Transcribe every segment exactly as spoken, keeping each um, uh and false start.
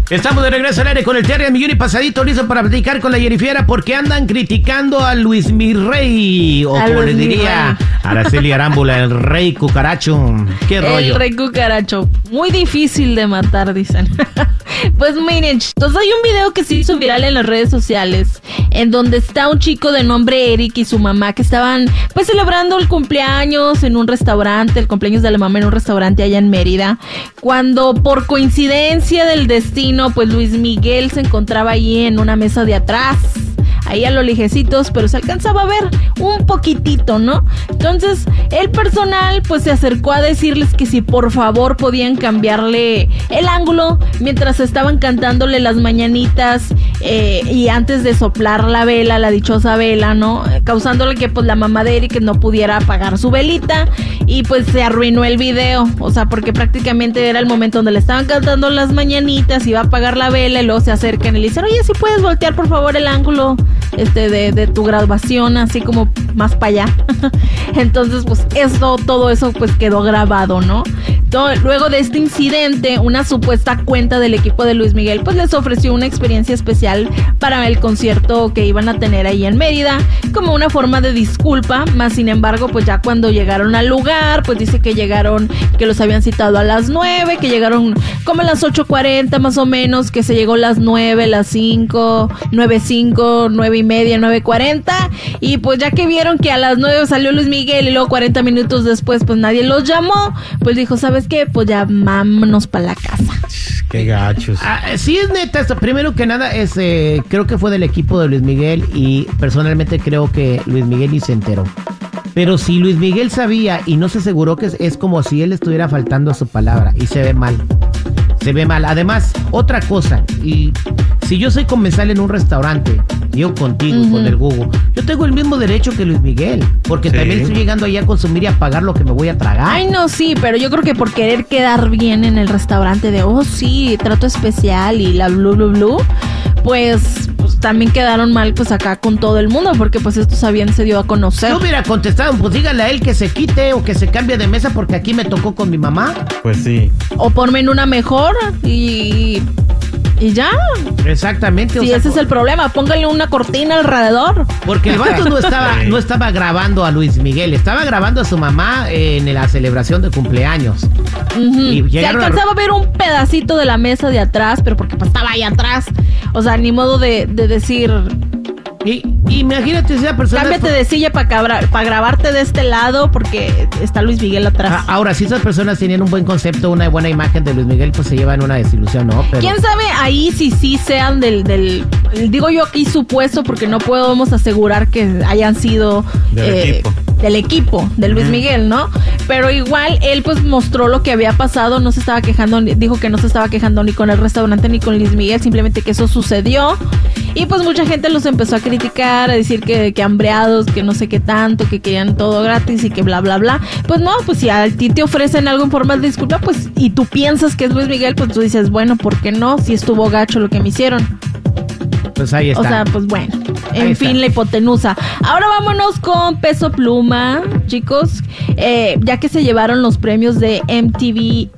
Estamos de regreso al aire con el Terry al millón y pasadito, listo para platicar con la Yerifiera porque andan criticando a Luis Mirrey, o como le diría Araceli Arámbula, el rey cucaracho. ¿Qué rollo? El rey cucaracho, muy difícil de matar, dicen. Pues miren, entonces hay un video que se hizo viral en las redes sociales, en donde está un chico de nombre Eric y su mamá que estaban pues celebrando el cumpleaños en un restaurante, el cumpleaños de la mamá en un restaurante allá en Mérida, cuando por coincidencia del destino pues Luis Miguel se encontraba ahí en una mesa de atrás, ahí a lo lejecitos, pero se alcanzaba a ver un poquitito, ¿no? Entonces el personal pues se acercó a decirles que si por favor podían cambiarle el ángulo mientras estaban cantándole las mañanitas eh, y antes de soplar la vela, la dichosa vela, ¿no? Causándole que pues la mamá de Eric no pudiera apagar su velita y pues se arruinó el video, o sea, porque prácticamente era el momento donde le estaban cantando las mañanitas, iba a apagar la vela y luego se acercan y le dicen, oye, si puedes voltear por favor el ángulo este de, de tu graduación, así como más para allá. Entonces pues eso, todo eso pues quedó grabado, ¿no? Todo, luego de este incidente, una supuesta cuenta del equipo de Luis Miguel pues les ofreció una experiencia especial para el concierto que iban a tener ahí en Mérida, como una forma de disculpa, más sin embargo pues ya cuando llegaron al lugar pues dice que llegaron, que los habían citado a las nueve, que llegaron como a las ocho cuarenta más o menos, que se llegó a las nueve, las cinco, nueve cinco, nueve y media, nueve cuarenta, y pues ya que vieron que a las nueve salió Luis Miguel y luego cuarenta minutos después pues nadie los llamó, pues dijo, ¿sabes qué? Pues ya vámonos para la casa. Qué gachos. Ah, sí es neta esto. Primero que nada es eh, creo que fue del equipo de Luis Miguel y personalmente creo que Luis Miguel ni se enteró. Pero si Luis Miguel sabía y no se aseguró, que es, es como si él estuviera faltando a su palabra y se ve mal. Se ve mal. Además, otra cosa, y si yo soy comensal en un restaurante, yo contigo, uh-huh. con el Google, yo tengo el mismo derecho que Luis Miguel, porque sí. también estoy llegando allá a consumir y a pagar lo que me voy a tragar. Ay, no, sí, pero yo creo que por querer quedar bien en el restaurante de, oh, sí, trato especial y la blu, blu, blu, pues, pues también quedaron mal pues acá con todo el mundo, porque pues esto también se dio a conocer. Yo hubiera contestado, pues dígale a él que se quite o que se cambie de mesa porque aquí me tocó con mi mamá. Pues sí. O ponme en una mejor y... y ya. Exactamente. Sí, o sea, ese es el problema. Póngale una cortina alrededor. Porque el vato no estaba, no estaba grabando a Luis Miguel, estaba grabando a su mamá en la celebración de cumpleaños. Uh-huh. Y se alcanzaba a ver un pedacito de la mesa de atrás, pero porque pues, estaba ahí atrás. O sea, ni modo de, de decir... Y, imagínate esa persona... Cámbiate de silla para pa grabarte de este lado porque está Luis Miguel atrás. Ahora, si esas personas tenían un buen concepto, una buena imagen de Luis Miguel, pues se llevan una desilusión, ¿no? Pero... ¿Quién sabe ahí si sí sean del, del... Digo yo aquí supuesto porque no podemos asegurar que hayan sido... Del eh, equipo. Del equipo, del Luis Miguel, ¿no? Pero igual él pues mostró lo que había pasado, no se estaba quejando, dijo que no se estaba quejando ni con el restaurante ni con Luis Miguel, simplemente que eso sucedió. Y pues mucha gente los empezó a criticar, a decir que, que hambreados, que no sé qué tanto, que querían todo gratis y que bla, bla, bla. Pues no, pues si a ti te ofrecen algo en forma de disculpa, pues, y tú piensas que es Luis Miguel, pues tú dices, bueno, ¿por qué no? Si estuvo gacho lo que me hicieron. Pues ahí está. O sea, pues bueno, en ahí fin, está. La hipotenusa. Ahora vámonos con Peso Pluma, chicos. Eh, ya que se llevaron los premios de M T V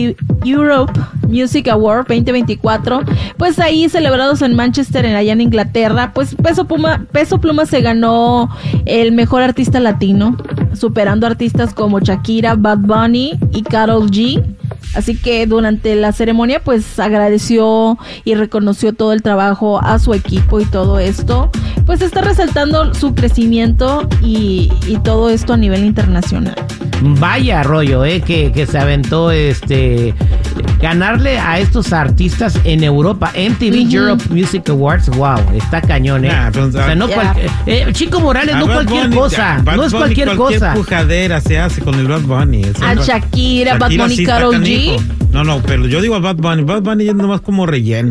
Europe Music Award veinte veinticuatro, pues ahí celebrados en Manchester, en allá en Inglaterra, pues Peso Pluma, Peso Pluma se ganó el mejor artista latino, superando artistas como Shakira, Bad Bunny y Karol G. Así que durante la ceremonia pues agradeció y reconoció todo el trabajo a su equipo y todo esto. Pues está resaltando su crecimiento y, y todo esto a nivel internacional. Vaya rollo, eh, que, que se aventó este ganarle a estos artistas en Europa. M T V uh-huh. Europe Music Awards, wow, está cañón, eh. Nah, pues, o sea, no yeah. cual, eh, Chico Morales, no cualquier Bunny, cosa, Bad no es Bunny, cualquier, cualquier cosa. Pujadera se hace con el Bad Bunny. A Shakira, Bad Bunny, sí Karol G. No, no, pero yo digo a Bad Bunny, Bad Bunny es nomás como relleno.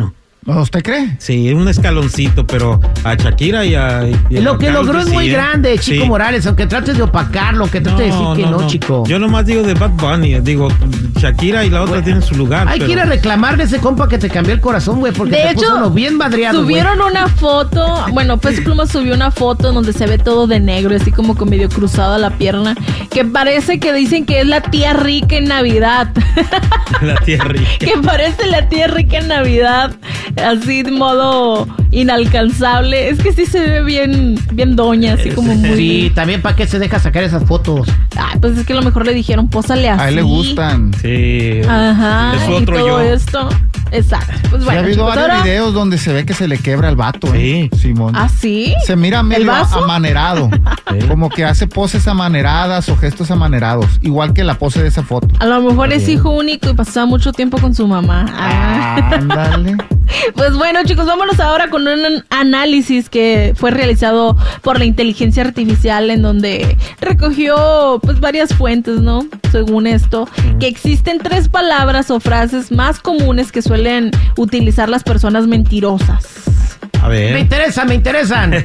¿Usted cree? Sí, un escaloncito, pero a Shakira y a... y a Lo que Karol logró G, es muy sí, ¿eh? grande, Chico Sí. Morales, aunque trates de opacarlo, aunque trates de decir que no, chico. Yo nomás digo de Bad Bunny, digo, Shakira y la otra tienen su lugar. Hay pero... que ir a reclamarle a ese compa que te cambió el corazón, güey, porque De te puso hecho, uno bien madreado, güey. subieron una foto, bueno, Peso Pluma subió una foto donde se ve todo de negro, así como con medio cruzada la pierna, que parece que dicen que es la tía rica en Navidad. La tía rica. Que parece la tía rica en Navidad, así de modo inalcanzable. Es que sí se ve bien, bien doña, así como muy... Sí, también para qué se deja sacar esas fotos. Ay, pues es que a lo mejor le dijeron, pósale así. A él le gustan. Sí. Ajá, Es su y otro todo yo. esto. Exacto. Pues Sí, bueno, ha habido chicos, varios ahora... videos donde se ve que se le quebra el vato, ¿eh? Sí. Simón. ¿Ah, sí? Se mira medio vaso? amanerado. Sí. Como que hace poses amaneradas o gestos amanerados. Igual que la pose de esa foto. A lo mejor es hijo único y pasaba mucho tiempo con su mamá. Ah. Ándale. Pues bueno, chicos, vámonos ahora con un análisis que fue realizado por la inteligencia artificial, en donde recogió pues varias fuentes, ¿no? Según esto, que existen tres palabras o frases más comunes que suelen utilizar las personas mentirosas. A Me ver. interesa, me interesan.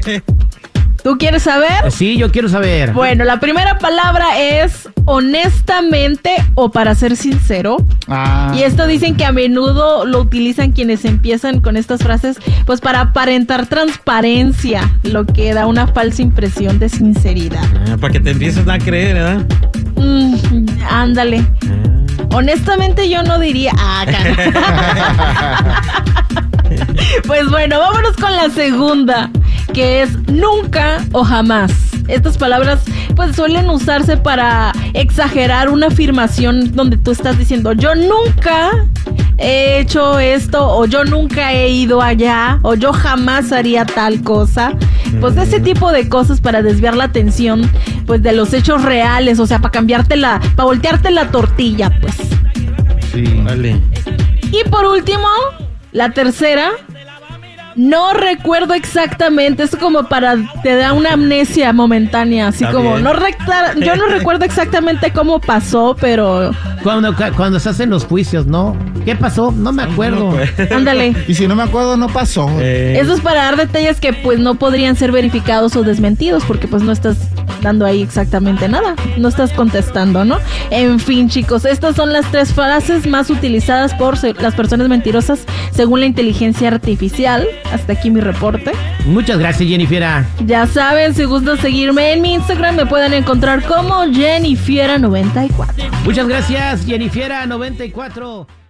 ¿Tú quieres saber? Sí, yo quiero saber. Bueno, la primera palabra es honestamente o para ser sincero. Ah. Y esto dicen que a menudo lo utilizan quienes empiezan con estas frases, pues para aparentar transparencia, lo que da una falsa impresión de sinceridad. Ah, para que te empieces a creer, ¿verdad? Mm, ándale. Honestamente yo no diría... Ah, cara. Pues bueno, vámonos con la segunda, que es nunca o jamás. Estas palabras pues suelen usarse para exagerar una afirmación donde tú estás diciendo yo nunca he hecho esto, o yo nunca he ido allá, o yo jamás haría tal cosa. Pues de ese tipo de cosas para desviar la atención pues de los hechos reales, o sea, para cambiarte la, para voltearte la tortilla, pues. Sí. Vale. Y por último, la tercera, no recuerdo exactamente, es como para, te da una amnesia momentánea, así Está como, bien. no recta, yo no recuerdo exactamente cómo pasó, pero Cuando, cuando se hacen los juicios, ¿no? ¿Qué pasó? No me acuerdo. No, pues. ándale. Y si no me acuerdo, no pasó. Eh, Eso es para dar detalles que pues no podrían ser verificados o desmentidos, porque pues no estás dando ahí exactamente nada, no estás contestando, ¿no? En fin, chicos, estas son las tres frases más utilizadas por se- las personas mentirosas según la inteligencia artificial. Hasta aquí mi reporte. Muchas gracias, Jennifer. Ya saben, si gustan seguirme en mi Instagram, me pueden encontrar como Jennifiera noventa y cuatro. Muchas gracias, Jennifer noventa y cuatro.